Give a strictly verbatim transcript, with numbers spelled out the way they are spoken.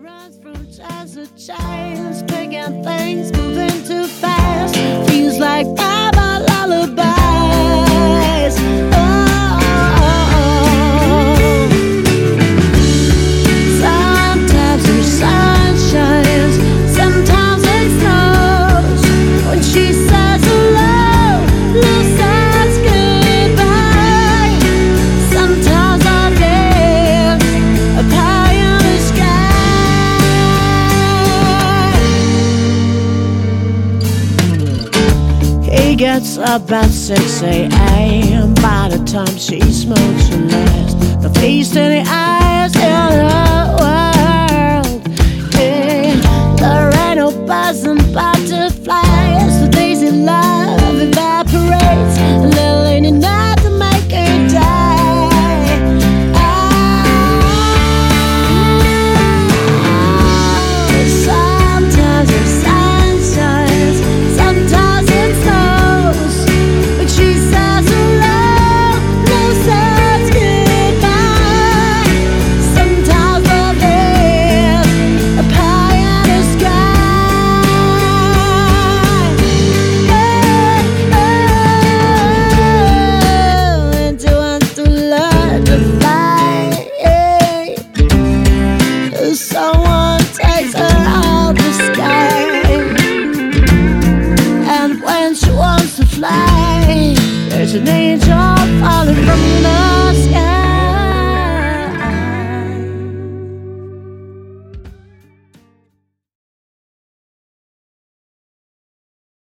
runs from chance to chance, picking things, moving too fast. Feels like Bible lullabies. Oh, oh, oh. Sometimes the sun shines, sometimes it snows. When she says hello, Lou says goodbye. Sometimes I live up high in the sky. He gets up at six a.m. By the time she smokes her last, the feast in the eyes in the world. Yeah. There ain't no buzzing butterflies. The daisy love evaporates. A little ain't enough to make her die. Oh, sometimes the sun shines, sometimes it snows. But she says hello, no says goodbye. Sometimes I live up high in the sky. Oh, oh, and to want to learn to fly. Someone takes her out the sky, and when she wants to fly, there's an angel falling from the